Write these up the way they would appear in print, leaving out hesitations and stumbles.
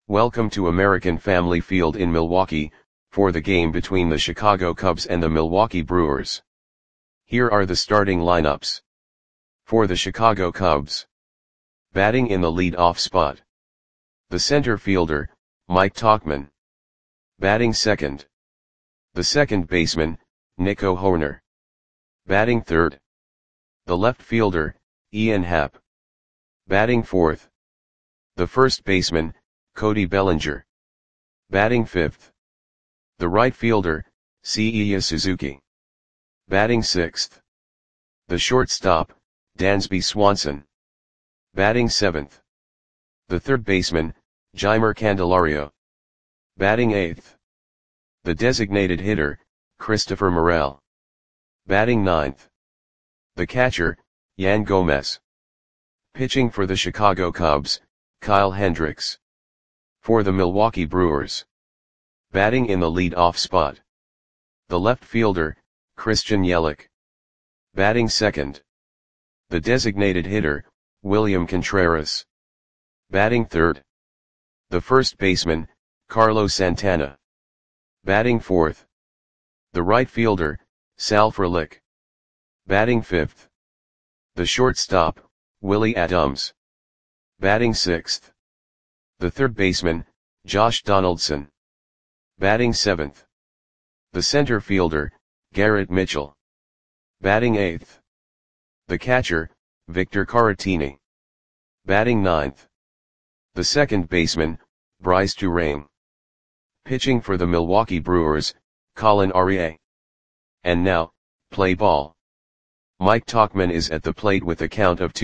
Welcome to American Family Field in Milwaukee, for the game between the Chicago Cubs and the Milwaukee Brewers. Here are the starting lineups. For the Chicago Cubs. Batting in the lead-off spot. The center fielder, Mike Tauchman. Batting second. The second baseman, Nico Hoerner. Batting third. The left fielder, Ian Happ. Batting fourth. The first baseman, Cody Bellinger. Batting fifth. The right fielder, Seiya Suzuki. Batting sixth. The shortstop, Dansby Swanson. Batting seventh. The third baseman, Jeimer Candelario. Batting eighth. The designated hitter, Christopher Morel. Batting ninth. The catcher, Yan Gomes. Pitching for the Chicago Cubs, Kyle Hendricks. For the Milwaukee Brewers. Batting in the lead-off spot. The left fielder, Christian Yelich. Batting second. The designated hitter, William Contreras. Batting third. The first baseman, Carlos Santana. Batting fourth. The right fielder, Sal Frelick. Batting fifth. The shortstop, Willie Adams. Batting sixth. The third baseman, Josh Donaldson. Batting seventh. The center fielder, Garrett Mitchell. Batting eighth. The catcher, Victor Caratini. Batting ninth. The second baseman, Bryce Turang. Pitching for the Milwaukee Brewers, Colin Arie. And now, play ball. Mike Tauchman is at the plate with a count of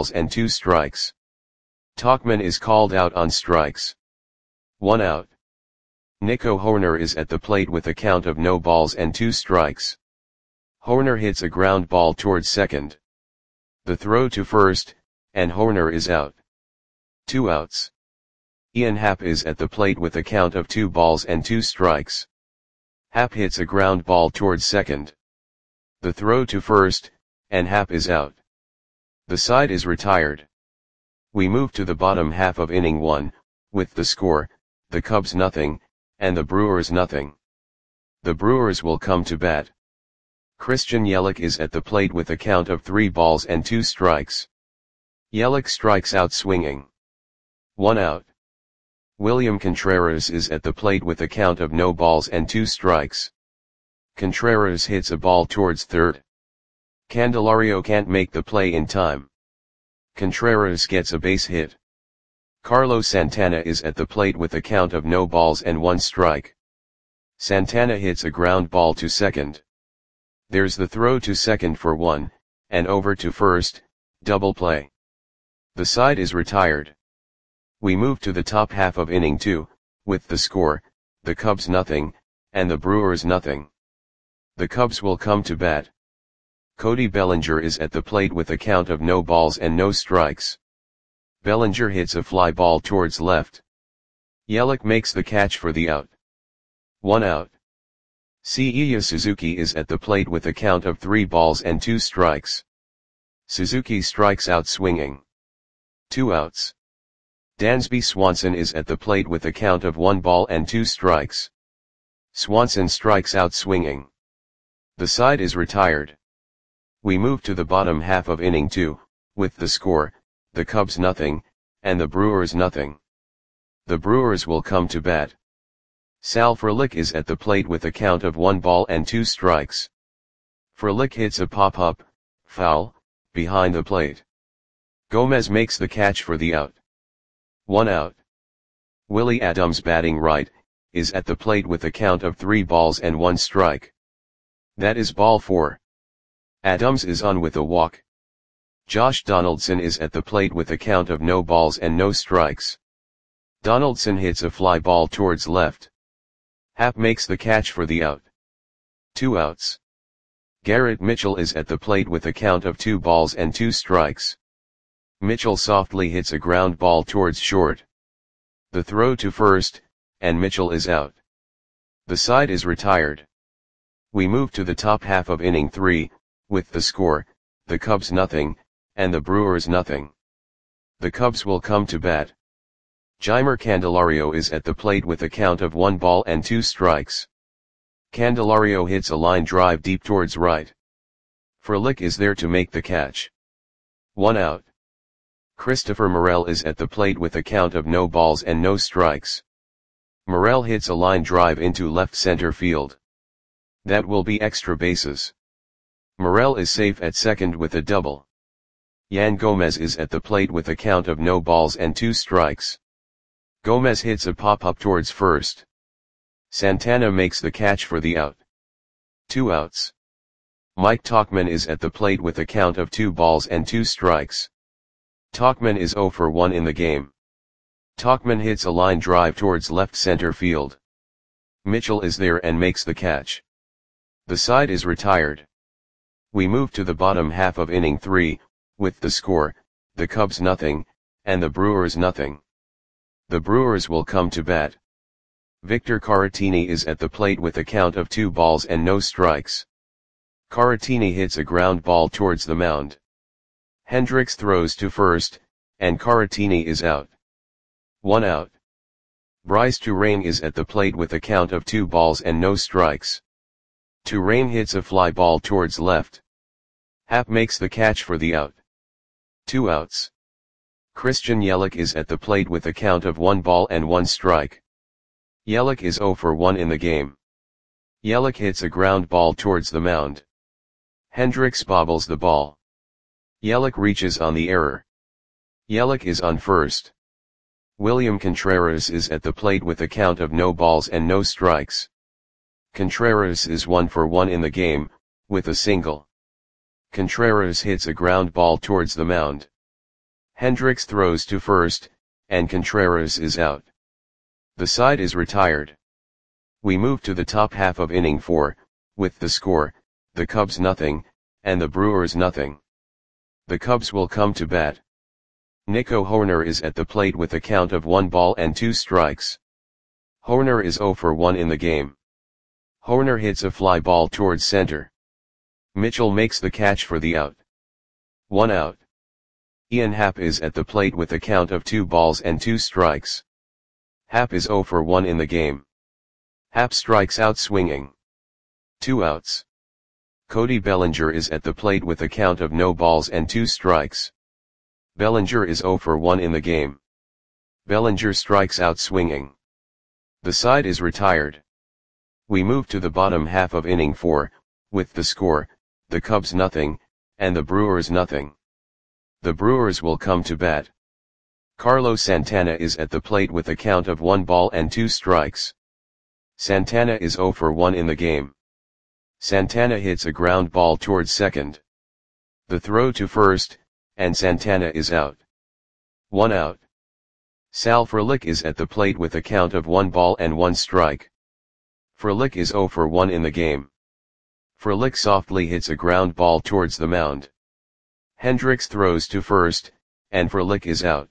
2-2. Tauchman is called out on strikes. 1 out. Nico Hoerner is at the plate with a count of 0-2. Hoerner hits a ground ball towards second. The throw to first, and Hoerner is out. 2 outs. Ian Happ is at the plate with a count of 2-2. Happ hits a ground ball towards second. The throw to first, and Happ is out. The side is retired. We move to the bottom half of inning 1, with the score, the Cubs nothing, and the Brewers nothing. The Brewers will come to bat. Christian Yelich is at the plate with a count of 3-2. Yelich strikes out swinging. 1 out. William Contreras is at the plate with a count of 0-2. Contreras hits a ball towards third. Candelario can't make the play in time. Contreras gets a base hit. Carlos Santana is at the plate with a count of 0-1. Santana hits a ground ball to second. There's the throw to second for 1, and over to first, double play. The side is retired. We move to the top half of inning 2, with the score, the Cubs nothing, and the Brewers nothing. The Cubs will come to bat. Cody Bellinger is at the plate with a count of 0-0. Bellinger hits a fly ball towards left. Yelich makes the catch for the out. 1 out. Seiya Suzuki is at the plate with a count of 3-2. Suzuki strikes out swinging. 2 outs. Dansby Swanson is at the plate with a count of 1-2. Swanson strikes out swinging. The side is retired. We move to the bottom half of inning 2, with the score, the Cubs nothing, and the Brewers nothing. The Brewers will come to bat. Sal Frelick is at the plate with a count of 1-2. Frelick hits a pop-up, foul, behind the plate. Gomez makes the catch for the out. 1 out. Willie Adams batting right, is at the plate with a count of 3-1. That is ball 4. Adams is on with a walk. Josh Donaldson is at the plate with a count of 0-0. Donaldson hits a fly ball towards left. Happ makes the catch for the out. 2 outs. Garrett Mitchell is at the plate with a count of 2-2. Mitchell softly hits a ground ball towards short. The throw to first, and Mitchell is out. The side is retired. We move to the top half of inning 3, with the score, the Cubs nothing, and the Brewers nothing. The Cubs will come to bat. Jeimer Candelario is at the plate with a count of 1 ball and 2 strikes. Candelario hits a line drive deep towards right. Frelick is there to make the catch. 1 out. Christopher Morel is at the plate with a count of no balls and no strikes. Morel hits a line drive into left center field. That will be extra bases. Morel is safe at second with a double. Yan Gomez is at the plate with a count of no balls and 2 strikes. Gomez hits a pop-up towards first. Santana makes the catch for the out. 2 outs. Mike Tauchman is at the plate with a count of 2 balls and 2 strikes. Tauchman is 0 for 1 in the game. Tauchman hits a line drive towards left center field. Mitchell is there and makes the catch. The side is retired. We move to the bottom half of inning 3, with the score, the Cubs nothing, and the Brewers nothing. The Brewers will come to bat. Victor Caratini is at the plate with a count of 2 balls and no strikes. Caratini hits a ground ball towards the mound. Hendricks throws to first, and Caratini is out. 1 out. Bryce Turang is at the plate with a count of 2 balls and no strikes. Turang hits a fly ball towards left. Happ makes the catch for the out. 2 outs. Christian Yelich is at the plate with a count of 1 ball and 1 strike. Yelich is 0 for 1 in the game. Yelich hits a ground ball towards the mound. Hendricks bobbles the ball. Yelich reaches on the error. Yelich is on first. William Contreras is at the plate with a count of no balls and no strikes. Contreras is 1 for 1 in the game, with a single. Contreras hits a ground ball towards the mound. Hendricks throws to first, and Contreras is out. The side is retired. We move to the top half of inning 4, with the score, the Cubs nothing, and the Brewers nothing. The Cubs will come to bat. Nico Hoerner is at the plate with a count of 1 ball and 2 strikes. Hoerner is 0 for 1 in the game. Hoerner hits a fly ball towards center. Mitchell makes the catch for the out. 1 out. Ian Happ is at the plate with a count of 2 balls and 2 strikes. Happ is 0 for 1 in the game. Happ strikes out swinging. 2 outs. Cody Bellinger is at the plate with a count of no balls and 2 strikes. Bellinger is 0 for 1 in the game. Bellinger strikes out swinging. The side is retired. We move to the bottom half of inning 4, with the score, the Cubs nothing, and the Brewers nothing. The Brewers will come to bat. Carlos Santana is at the plate with a count of 1 ball and 2 strikes. Santana is 0 for 1 in the game. Santana hits a ground ball towards second. The throw to first, and Santana is out. 1 out. Sal Frelick is at the plate with a count of 1 ball and 1 strike. Frelick is 0 for 1 in the game. Frelick softly hits a ground ball towards the mound. Hendricks throws to first, and Frelick is out.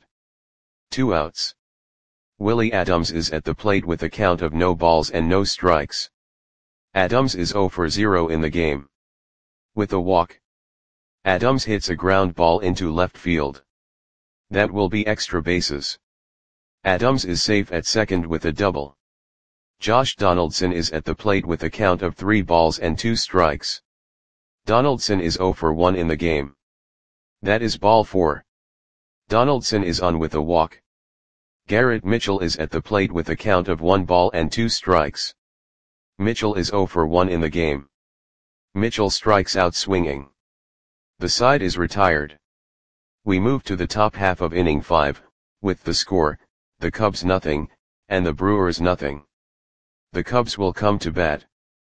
2 outs. Willie Adams is at the plate with a count of no balls and no strikes. Adams is 0 for 0 in the game. With a walk. Adams hits a ground ball into left field. That will be extra bases. Adams is safe at second with a double. Josh Donaldson is at the plate with a count of 3 balls and 2 strikes. Donaldson is 0 for 1 in the game. That is ball 4. Donaldson is on with a walk. Garrett Mitchell is at the plate with a count of 1 ball and 2 strikes. Mitchell is 0 for 1 in the game. Mitchell strikes out swinging. The side is retired. We move to the top half of inning 5, with the score, the Cubs nothing, and the Brewers nothing. The Cubs will come to bat.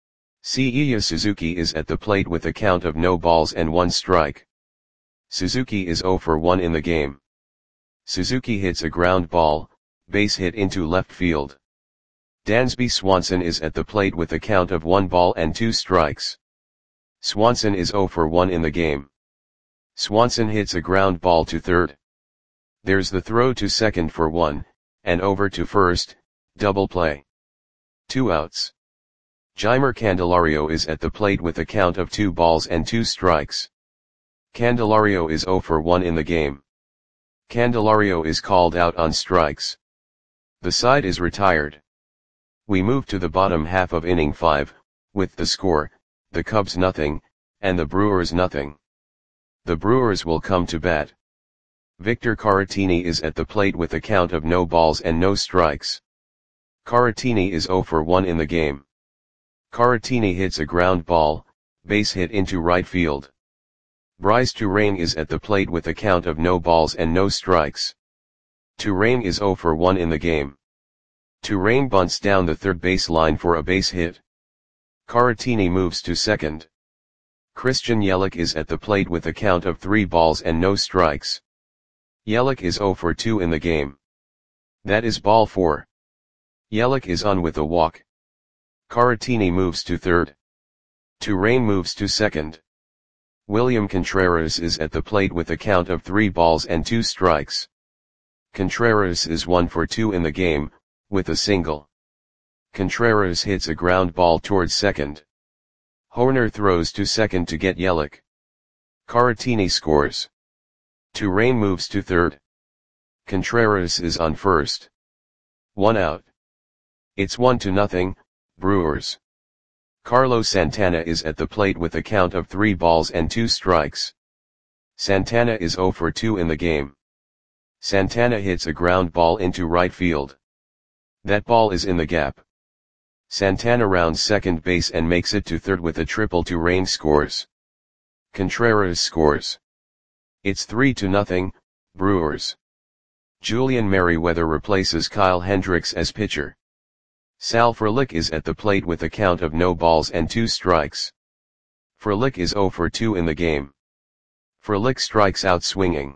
Seiya Suzuki is at the plate with a count of no balls and 1 strike. Suzuki is 0 for 1 in the game. Suzuki hits a ground ball, base hit into left field. Dansby Swanson is at the plate with a count of 1 ball and 2 strikes. Swanson is 0 for 1 in the game. Swanson hits a ground ball to third. There's the throw to second for 1, and over to first, double play. 2 outs. Jeimer Candelario is at the plate with a count of 2 balls and 2 strikes. Candelario is 0 for 1 in the game. Candelario is called out on strikes. The side is retired. We move to the bottom half of inning 5, with the score, the Cubs nothing, and the Brewers nothing. The Brewers will come to bat. Victor Caratini is at the plate with a count of no balls and no strikes. Caratini is 0 for 1 in the game. Caratini hits a ground ball, base hit into right field. Bryce Turang is at the plate with a count of no balls and no strikes. Turang is 0 for 1 in the game. Turang bunts down the third base line for a base hit. Caratini moves to second. Christian Yelich is at the plate with a count of 3 balls and no strikes. Yelich is 0 for 2 in the game. That is ball 4. Yelich is on with a walk. Caratini moves to third. Turang moves to second. William Contreras is at the plate with a count of 3 balls and 2 strikes. Contreras is 1 for 2 in the game, with a single. Contreras hits a ground ball towards second. Hoerner throws to second to get Yelich. Caratini scores. Turang moves to third. Contreras is on first. 1 out. It's 1-0, Brewers. Carlos Santana is at the plate with a count of 3 balls and 2 strikes. Santana is 0 for 2 in the game. Santana hits a ground ball into right field. That ball is in the gap. Santana rounds second base and makes it to third with a triple. Turang scores. Contreras scores. It's 3-0, Brewers. Julian Merryweather replaces Kyle Hendricks as pitcher. Sal Frelick is at the plate with a count of no balls and 2 strikes. Frelick is 0 for 2 in the game. Frelick strikes out swinging.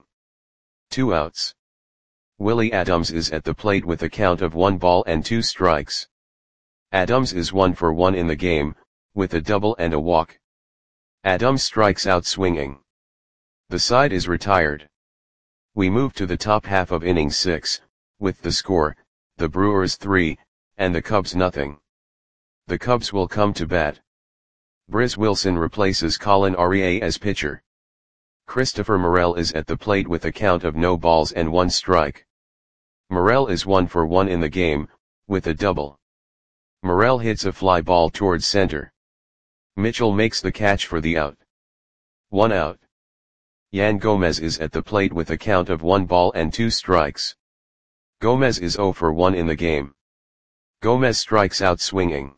2 outs. Willie Adams is at the plate with a count of 1 ball and 2 strikes. Adams is 1 for 1 in the game, with a double and a walk. Adams strikes out swinging. The side is retired. We move to the top half of inning 6, with the score, the Brewers 3, and the Cubs nothing. The Cubs will come to bat. Briz Wilson replaces Colin Arie as pitcher. Christopher Morel is at the plate with a count of no balls and 1 strike. Morel is 1 for 1 in the game, with a double. Morel hits a fly ball towards center. Mitchell makes the catch for the out. 1 out. Yan Gomez is at the plate with a count of 1 ball and 2 strikes. Gomez is 0 for 1 in the game. Gomez strikes out swinging.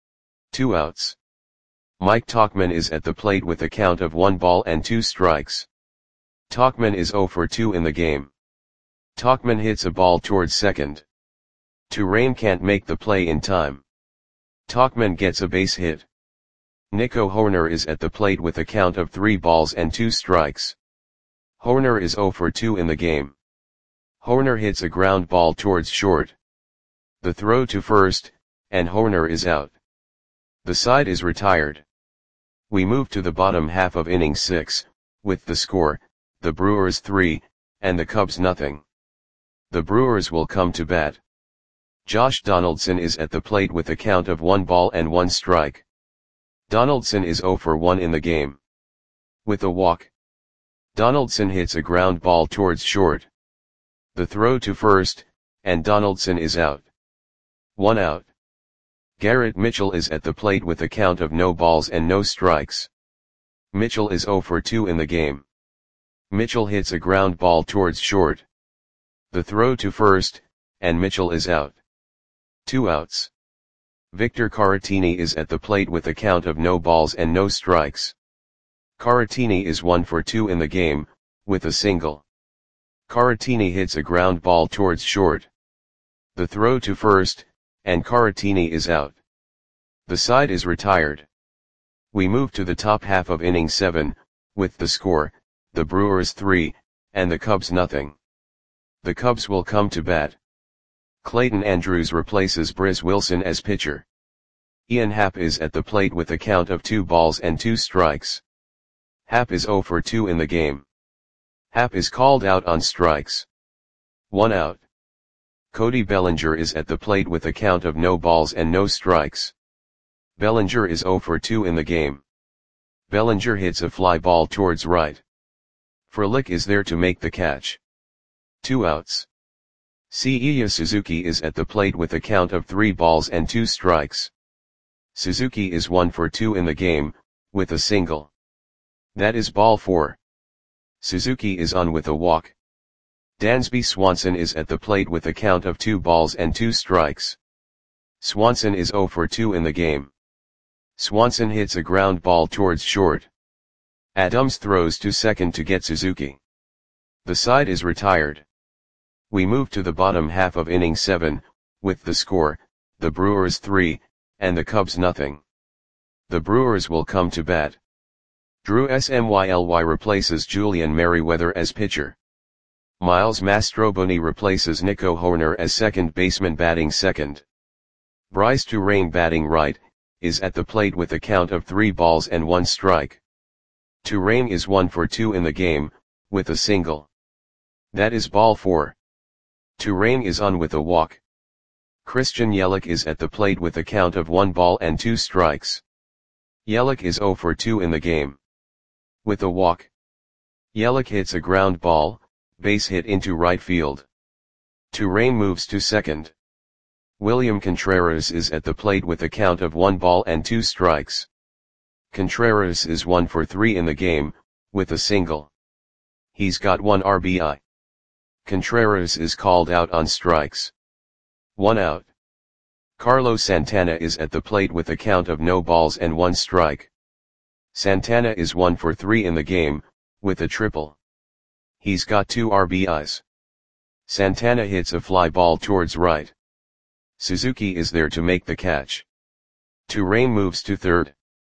2 outs. Mike Tauchman is at the plate with a count of 1 ball and 2 strikes. Tauchman is 0 for 2 in the game. Tauchman hits a ball towards second. Turang can't make the play in time. Tauchman gets a base hit. Nico Hoerner is at the plate with a count of 3 balls and 2 strikes. Hoerner is 0 for 2 in the game. Hoerner hits a ground ball towards short. The throw to first, and Hoerner is out. The side is retired. We move to the bottom half of inning 6, with the score, the Brewers 3, and the Cubs nothing. The Brewers will come to bat. Josh Donaldson is at the plate with a count of 1 ball and 1 strike. Donaldson is 0 for 1 in the game. With a walk. Donaldson hits a ground ball towards short. The throw to first, and Donaldson is out. 1 out. Garrett Mitchell is at the plate with a count of no balls and no strikes. Mitchell is 0 for 2 in the game. Mitchell hits a ground ball towards short. The throw to first, and Mitchell is out. 2 outs. Victor Caratini is at the plate with a count of no balls and no strikes. Caratini is 1 for 2 in the game, with a single. Caratini hits a ground ball towards short. The throw to first, and Caratini is out. The side is retired. We move to the top half of inning 7, with the score, the Brewers 3, and the Cubs nothing. The Cubs will come to bat. Clayton Andrews replaces Briz Wilson as pitcher. Ian Happ is at the plate with a count of 2 balls and 2 strikes. Happ is 0 for 2 in the game. Happ is called out on strikes. 1 out. Cody Bellinger is at the plate with a count of no balls and no strikes. Bellinger is 0 for 2 in the game. Bellinger hits a fly ball towards right. Frelick is there to make the catch. 2 outs. Seiya Suzuki is at the plate with a count of 3 balls and 2 strikes. Suzuki is 1 for 2 in the game, with a single. That is ball 4. Suzuki is on with a walk. Dansby Swanson is at the plate with a count of 2 balls and 2 strikes. Swanson is 0 for 2 in the game. Swanson hits a ground ball towards short. Adams throws to second to get Suzuki. The side is retired. We move to the bottom half of inning 7, with the score, the Brewers 3, and the Cubs nothing. The Brewers will come to bat. Drew Smyly replaces Julian Merryweather as pitcher. Miles Mastrobuoni replaces Nico Hoerner as second baseman batting second. Bryce Turang batting right, is at the plate with a count of 3 balls and 1 strike. Turang is 1 for 2 in the game, with a single. That is ball 4. Turang is on with a walk. Christian Yelich is at the plate with a count of 1 ball and 2 strikes. Yelich is 0 for 2 in the game. With a walk. Yelich hits a ground ball, base hit into right field. Turang moves to second. William Contreras is at the plate with a count of 1 ball and 2 strikes. Contreras is 1 for 3 in the game, with a single. He's got 1 RBI. Contreras is called out on strikes. 1 out. Carlos Santana is at the plate with a count of no balls and 1 strike. Santana is 1 for 3 in the game, with a triple. He's got 2 RBIs. Santana hits a fly ball towards right. Suzuki is there to make the catch. Turang moves to third.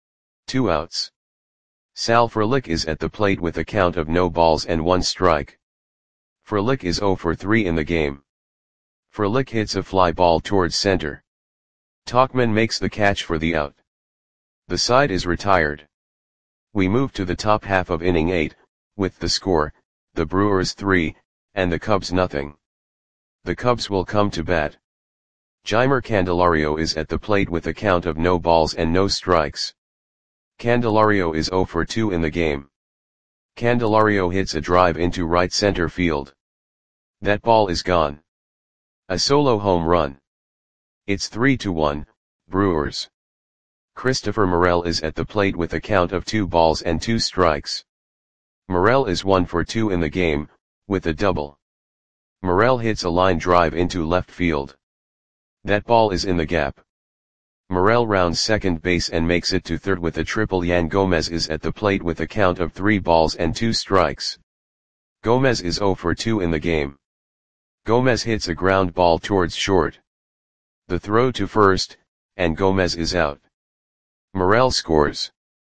2 outs. Sal Frelick is at the plate with a count of no balls and 1 strike. Frelick is 0 for 3 in the game. Frelick hits a fly ball towards center. Tauchman makes the catch for the out. The side is retired. We move to the top half of inning 8, with the score, the Brewers 3, and the Cubs nothing. The Cubs will come to bat. Jeimer Candelario is at the plate with a count of no balls and no strikes. Candelario is 0 for 2 in the game. Candelario hits a drive into right center field. That ball is gone. A solo home run. It's 3-1, Brewers. Christopher Morel is at the plate with a count of 2 balls and 2 strikes. Morel is 1 for 2 in the game, with a double. Morel hits a line drive into left field. That ball is in the gap. Morel rounds second base and makes it to third with a triple. Yan Gomez is at the plate with a count of 3 balls and 2 strikes. Gomez is 0 for 2 in the game. Gomez hits a ground ball towards short. The throw to first, and Gomez is out. Morel scores.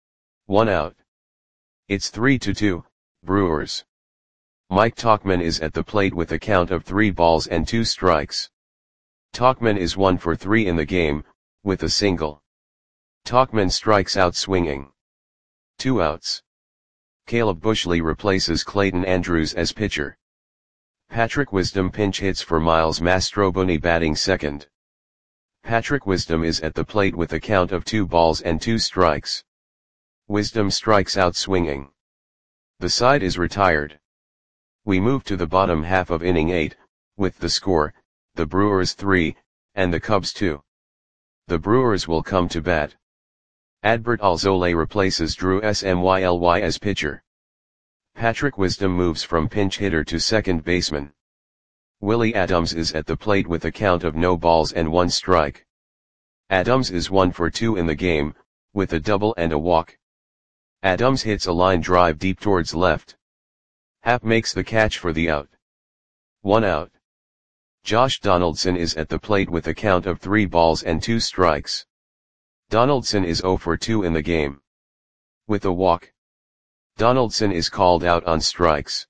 1 out. It's 3-2, Brewers. Mike Tauchman is at the plate with a count of 3 balls and 2 strikes. Tauchman is 1 for 3 in the game, with a single. Tauchman strikes out swinging. 2 outs. Caleb Bushley replaces Clayton Andrews as pitcher. Patrick Wisdom pinch hits for Miles Mastrobuoni batting second. Patrick Wisdom is at the plate with a count of 2 balls and 2 strikes. Wisdom strikes out swinging. The side is retired. We move to the bottom half of inning 8, with the score, the Brewers 3, and the Cubs 2. The Brewers will come to bat. Adbert Alzolay replaces Drew Smyly as pitcher. Patrick Wisdom moves from pinch hitter to second baseman. Willie Adams is at the plate with a count of no balls and 1 strike. Adams is 1 for 2 in the game, with a double and a walk. Adams hits a line drive deep towards left. Happ makes the catch for the out. 1 out. Josh Donaldson is at the plate with a count of 3 balls and 2 strikes. Donaldson is 0 for 2 in the game. With a walk. Donaldson is called out on strikes.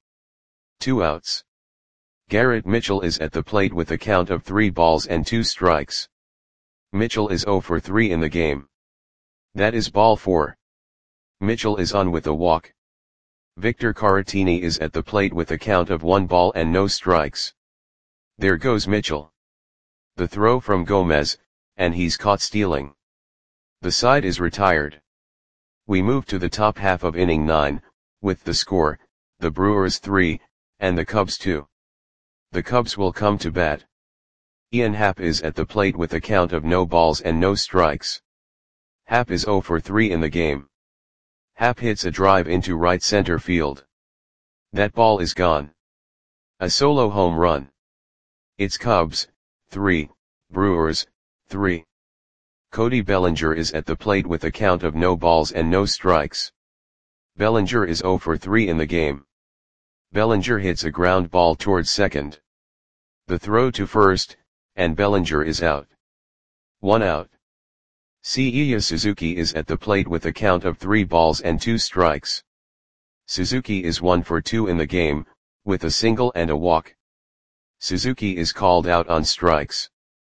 2 outs. Garrett Mitchell is at the plate with a count of 3 balls and 2 strikes. Mitchell is 0 for 3 in the game. That is ball 4. Mitchell is on with a walk. Victor Caratini is at the plate with a count of 1 ball and no strikes. There goes Mitchell. The throw from Gomez, and he's caught stealing. The side is retired. We move to the top half of inning 9, with the score, the Brewers 3, and the Cubs 2. The Cubs will come to bat. Ian Happ is at the plate with a count of no balls and no strikes. Happ is 0 for 3 in the game. Happ hits a drive into right center field. That ball is gone. A solo home run. It's Cubs, 3, Brewers, 3. Cody Bellinger is at the plate with a count of no balls and no strikes. Bellinger is 0 for 3 in the game. Bellinger hits a ground ball towards second. The throw to first, and Bellinger is out. 1 out. Seiya Suzuki is at the plate with a count of 3 balls and 2 strikes. Suzuki is 1 for 2 in the game, with a single and a walk. Suzuki is called out on strikes.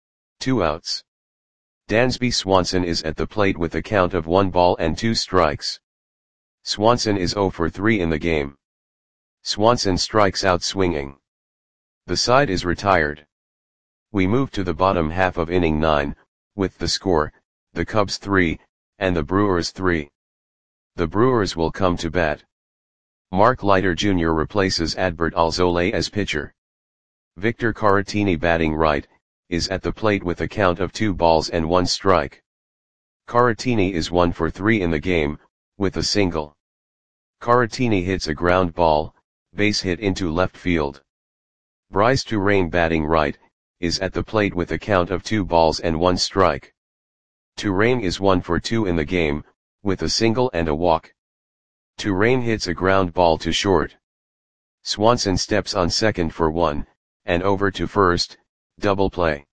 2 outs. Dansby Swanson is at the plate with a count of 1 ball and 2 strikes. Swanson is 0 for 3 in the game. Swanson strikes out swinging. The side is retired. We move to the bottom half of inning 9, with the score, the Cubs 3, and the Brewers 3. The Brewers will come to bat. Mark Leiter Jr. replaces Adbert Alzolay as pitcher. Victor Caratini, batting right, is at the plate with a count of 2 balls and 1 strike. Caratini is 1 for 3 in the game, with a single. Caratini hits a ground ball, base hit into left field. Bryce Turang, batting right, is at the plate with a count of 2 balls and 1 strike. Turang is 1 for 2 in the game, with a single and a walk. Turang hits a ground ball to short. Swanson steps on second for 1, and over to first, double play.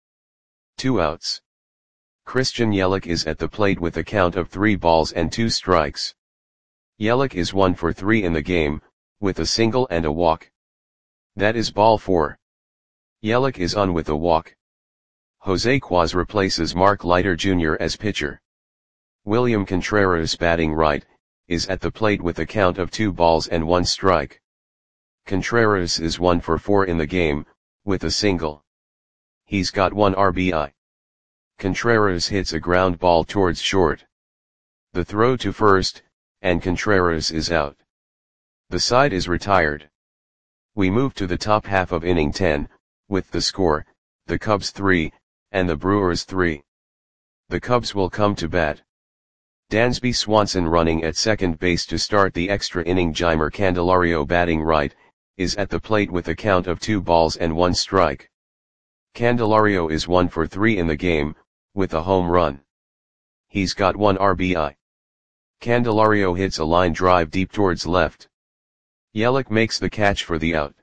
2 outs. Christian Yelich is at the plate with a count of 3 balls and 2 strikes. Yelich is 1 for 3 in the game, with a single and a walk. That is ball 4. Yelich is on with a walk. Jose Quaz replaces Mark Leiter Jr. as pitcher. William Contreras, batting right, is at the plate with a count of 2 balls and 1 strike. Contreras is 1 for 4 in the game, with a single. He's got 1 RBI. Contreras hits a ground ball towards short. The throw to first, and Contreras is out. The side is retired. We move to the top half of inning 10, with the score, the Cubs 3, and the Brewers 3. The Cubs will come to bat. Dansby Swanson, running at second base to start the extra inning. Jeimer Candelario, batting right, is at the plate with a count of 2 balls and 1 strike. Candelario is 1 for 3 in the game, with a home run. He's got 1 RBI. Candelario hits a line drive deep towards left. Yelich makes the catch for the out.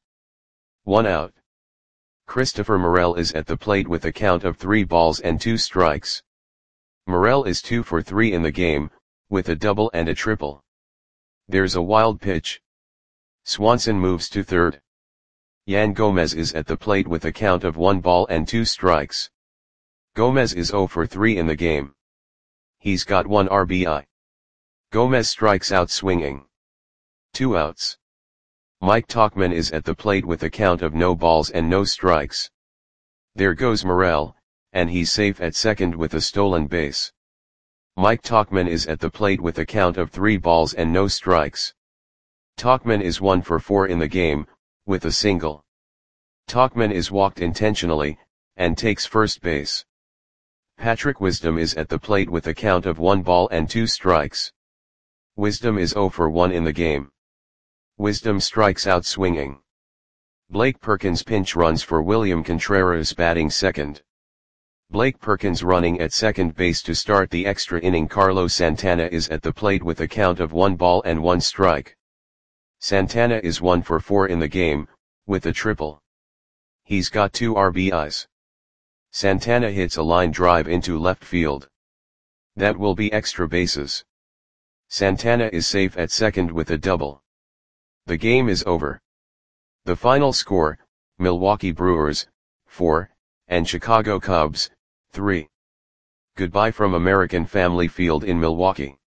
1 out. Christopher Morel is at the plate with a count of 3 balls and 2 strikes. Morel is 2 for 3 in the game, with a double and a triple. There's a wild pitch. Swanson moves to third. Yan Gomez is at the plate with a count of 1 ball and 2 strikes. Gomez is 0 for 3 in the game. He's got 1 RBI. Gomez strikes out swinging. 2 outs. Mike Tauchman is at the plate with a count of no balls and no strikes. There goes Morel, and he's safe at second with a stolen base. Mike Tauchman is at the plate with a count of 3 balls and no strikes. Tauchman is 1 for 4 in the game, with a single. Tauchman is walked intentionally, and takes first base. Patrick Wisdom is at the plate with a count of 1 ball and 2 strikes. Wisdom is 0 for 1 in the game. Wisdom strikes out swinging. Blake Perkins pinch runs for William Contreras, batting second. Blake Perkins, running at second base to start the extra inning. Carlos Santana is at the plate with a count of 1 ball and 1 strike. Santana is 1 for 4 in the game, with a triple. He's got 2 RBIs. Santana hits a line drive into left field. That will be extra bases. Santana is safe at second with a double. The game is over. The final score, Milwaukee Brewers, 4, and Chicago Cubs, 3. Goodbye from American Family Field in Milwaukee.